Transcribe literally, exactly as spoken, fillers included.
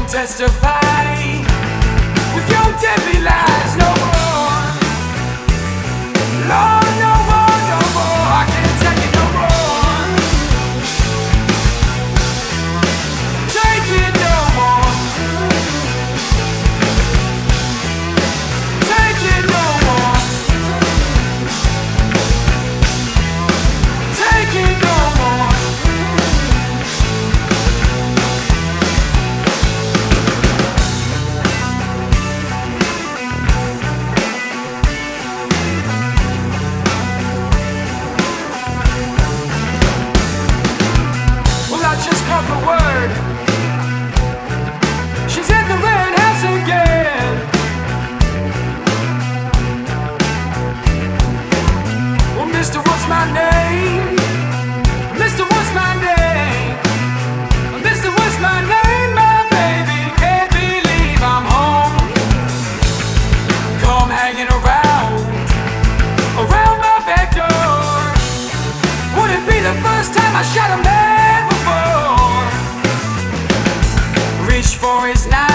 won't testify with your deadly lies no more. Lord, no more, no more. I can't take it no more. Take it no more. Take it no more. Take it no more. Just caught the word. She's in the red house again. Well, mister, what's my name? mister, what's my name? mister, what's my name? My baby can't believe I'm home. Come hanging around, around my back door. Would it be the first time I shot a man? Reach for his knife.